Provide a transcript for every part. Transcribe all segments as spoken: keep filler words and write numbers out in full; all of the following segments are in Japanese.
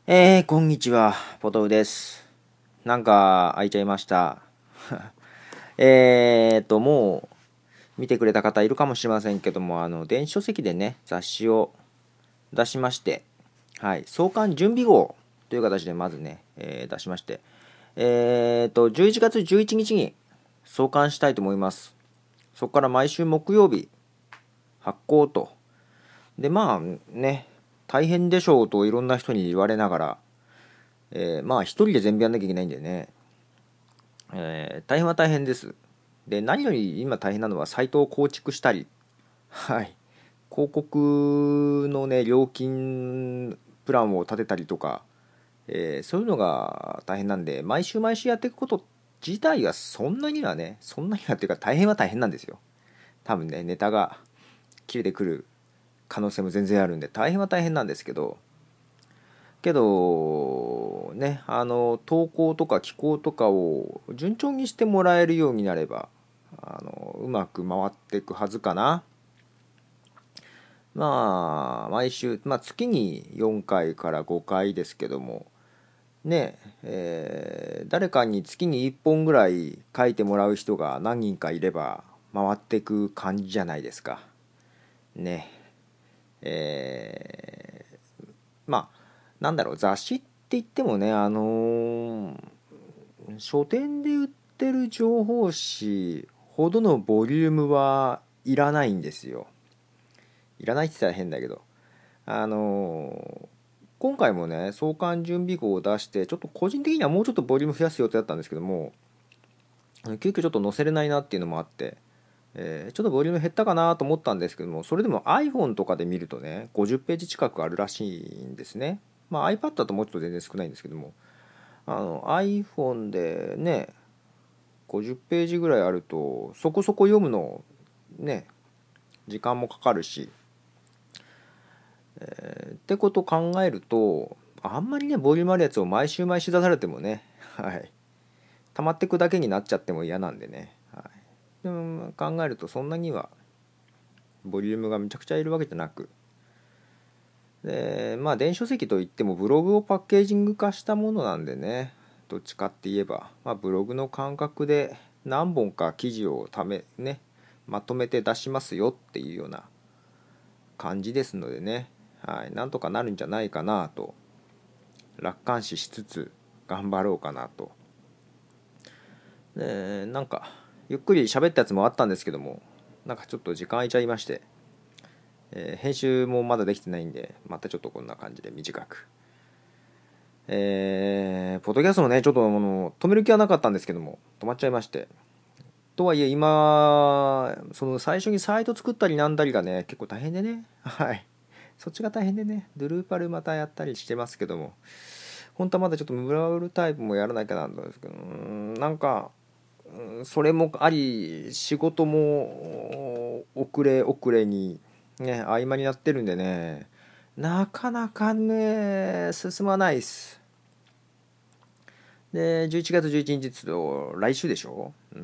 えー、こんにちは、ポトフです。なんか、空いちゃいました。えーと、もう、見てくれた方いるかもしれませんけども、あの、電子書籍でね、雑誌を出しまして、はい、創刊準備号という形でまずね、えー出しまして、えーと、じゅういちがつじゅういちにちに創刊したいと思います。そこから毎週木曜日、発行と。で、まあね、大変でしょうといろんな人に言われながら、えーまあ一人で全部やんなきゃいけないんでね、えー大変は大変です。で、何より今大変なのはサイトを構築したり、はい、広告のね、料金プランを立てたりとか、えーそういうのが大変なんで、毎週毎週やっていくこと自体はそんなにはね、そんなにはっていうか大変は大変なんですよ。多分ね、ネタが切れてくる可能性も全然あるんで、大変は大変なんですけど、けど、ね、あの、投稿とか寄稿とかを順調にしてもらえるようになれば、あの、うまく回っていくはずかな。まあ、毎週、まあ、月によんかいからごかいですけども、ね、えー誰かに月にいっぽんぐらい書いてもらう人が何人かいれば回っていく感じじゃないですか。ね。えーまあ、なんだろう、雑誌って言ってもね、あのー書店で売ってる情報誌ほどのボリュームはいらないんですよ。いらないって言ったら変だけど。あのー今回もね、創刊準備号を出して、ちょっと個人的にはもうちょっとボリューム増やす予定だったんですけども、急遽ちょっと載せれないなっていうのもあって、えーちょっとボリューム減ったかなと思ったんですけども、それでも iPhone とかで見るとね、ごじゅっページ近くあるらしいんですね。まあ iPad だともうちょっと全然少ないんですけども、あの iPhone でね、ごじゅっページぐらいあると、そこそこ読むのね、時間もかかるし、えーってことを考えると、あんまりね、ボリュームあるやつを毎週毎週出されてもね、はい、溜まってくだけになっちゃっても嫌なんでね、はい、でも考えるとそんなにはボリュームがめちゃくちゃいるわけじゃなく、で、まあ電子書籍といってもブログをパッケージング化したものなんでね、どっちかって言えば、まあ、ブログの感覚で何本か記事をためね、まとめて出しますよっていうような感じですのでね、はい、なんとかなるんじゃないかなと楽観視しつつ頑張ろうかなと。で、なんかゆっくり喋ったやつもあったんですけども、なんかちょっと時間空いちゃいまして、えー編集もまだできてないんで、またちょっとこんな感じで短く。えー、ポッドキャストもね、ちょっとあの止める気はなかったんですけども、止まっちゃいまして。とはいえ、今、その最初にサイト作ったりなんだりがね、結構大変でね。はい。そっちが大変でね、ドゥルーパルまたやったりしてますけども、本当はまだちょっとムラウルタイプもやらなきゃなんですけど、うーんなんか、うんそれもあり、仕事も遅れ遅れに、ね、合間になってるんでね、なかなかね、進まないっす。で、じゅういちがつじゅういちにちっつうと、来週でしょ。うん。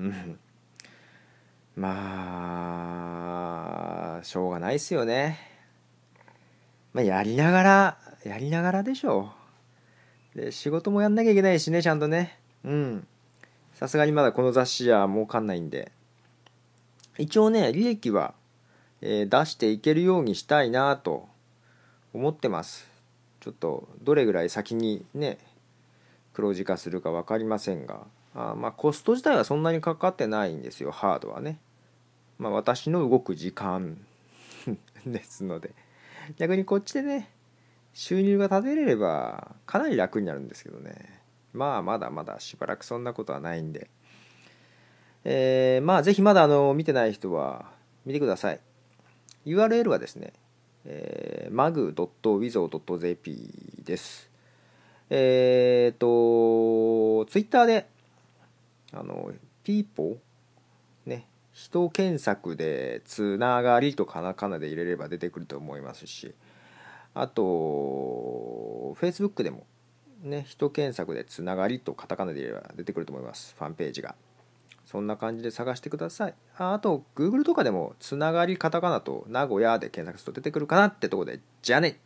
まあ、しょうがないっすよね。まあ、やりながら、やりながらでしょう。で、仕事もやんなきゃいけないしね、ちゃんとね。うん。さすがにまだこの雑誌じゃ儲かんないんで。一応ね、利益は、えー出していけるようにしたいなと思ってます。ちょっと、どれぐらい先にね、黒字化するか分かりませんが、あまあ、コスト自体はそんなにかかってないんですよ、ハードはね。まあ、私の動く時間ですので。逆にこっちでね、収入が立てれればかなり楽になるんですけどね。まあまだまだしばらくそんなことはないんで、えー、まあぜひまだあの見てない人は見てください。 ユーアールエル はですね、えー、マグドットウィゾードットジェーピー です。えっ、ー、とツイッターであのピーポーね、人検索でつながりとカナカナで入れれば出てくると思いますし、あと Facebook でもね、人検索でつながりとカタカナで入れれば出てくると思います、ファンページが。そんな感じで探してください。ああと Google とかでもつながりカタカナと名古屋で検索すると出てくるかなってところで、じゃあね。